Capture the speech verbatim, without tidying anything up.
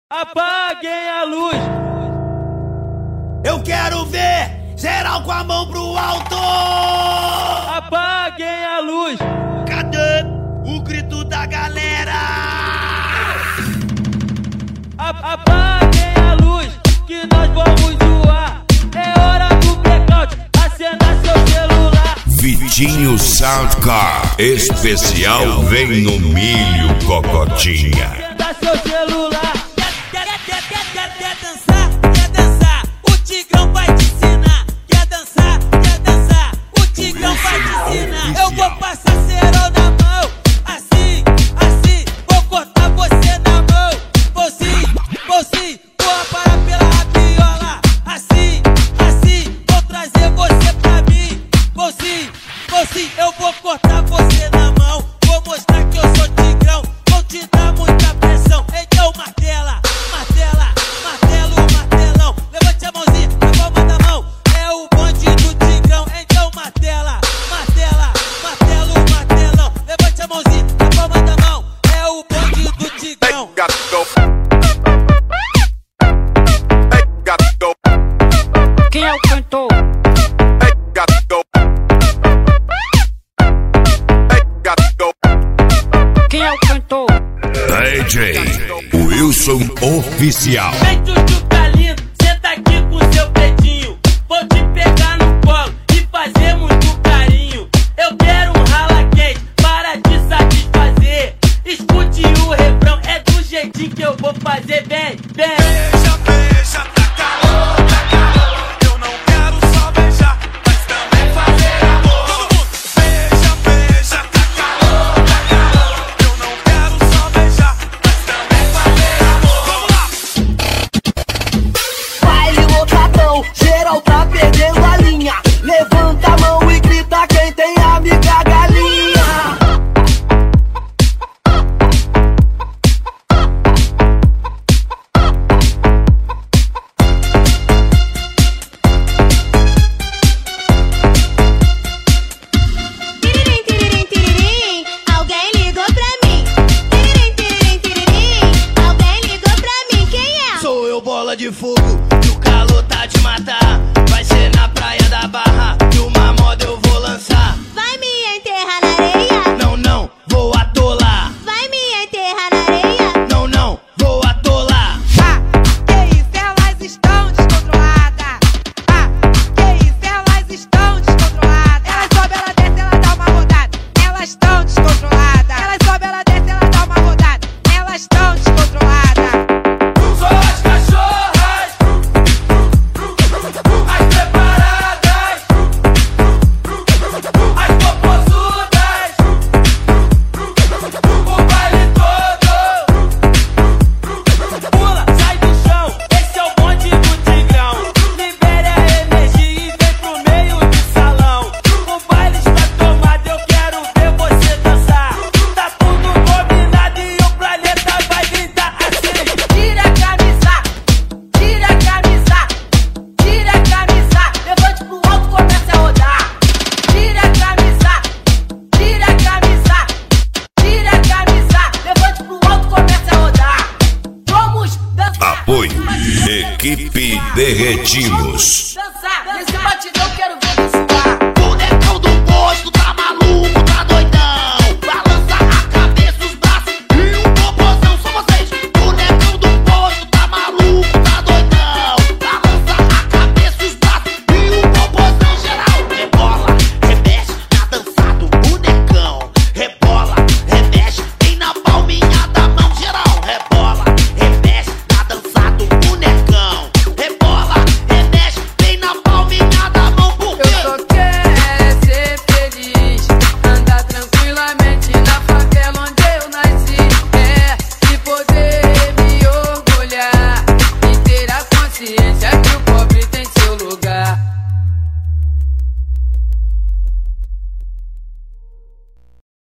Apaguem a luz. Eu quero ver geral com a mão pro alto. Apaguem a luz. Cadê o grito da galera? Apaguem a luz, que nós vamos zoar. É hora do blackout, acena seu celular. Vitinho Soundcar especial vem no milho, cocotinha. Acenda seu celular. Quer, quer, quer, quer, quer dançar? Quer dançar? O Tigrão vai te ensinar. Quer dançar? Quer dançar? O Tigrão vai te ensinar. Eu vou passar cerol na mão, assim, assim. Vou cortar você na mão, vou sim, vou sim. Vou aparar pela rabiola, assim, assim. Vou trazer você pra mim, vou sim, vou sim. Eu vou cortar você na mão, vou mostrar que eu sou Tigrão. Vou te dar muita pressão, então martela. Martela, martelo, martelão. Levante a mãozinha, a palma da mão. É o bonde do Tigrão, então martela. Martela, martelo, martelão. Levante a mãozinha, a palma da mão. É o bonde do Tigrão. Quem é o cantor? Quem é o cantor? D J Wilson Oficial. Vem, Chuchu Calino, senta aqui com seu pretinho. Vou te pegar no colo e fazer muito carinho. Eu quero um rala quente para te satisfazer. Escute o refrão, é do jeitinho que eu vou fazer. Vem, vem. Beija, beija, tá calor, tá calor. Eu não quero só beijar, mas também fazer amor. Todo mundo. Beija, beija, tá calor, tá calor. Eu não quero só beijar, mas também fazer amor. Vamos lá! Baile lotadão, geral tá perdendo a linha. Levanta a mão e grita quem tem amiga galinha. Tiririm, tiririm, tiririm, alguém ligou pra mim. Tiririm, tiririm, tiririm, alguém ligou pra mim. Quem é? Sou eu, bola de fogo, e o calor tá de matar. Vai ser na praia da Barra, e uma moda eu vou lançar. Vai me enterrar na areia? Não, não, vou atolar. Vai me enterrar na areia? Não, não, vou atolar. Ah, que isso, elas estão descontroladas. Ah, que isso, elas estão descontroladas. Elas sobem, ela desce, ela dá uma rodada. Elas estão descontroladas. Elas sobem, ela desce, ela dá uma rodada. Elas estão descontroladas. Só as cachorras, as preparadas, as popozudas, o baile todo. Pula, sai do chão, esse é o bonde do Tigrão. Libere a energia e vem pro meio do salão. O baile está tomado, eu quero ver você dançar. Tá tudo combinado e o planeta vai gritar assim. Tira a camisa, tira a camisa, tira a camisa. Levante pro alto, comece a rodar. Tira a camisa, tira a camisa, tira a camisa. Levante pro alto, comece a rodar. Vamos dançar. Apoio Equipe Derretimos. Dançar nesse bate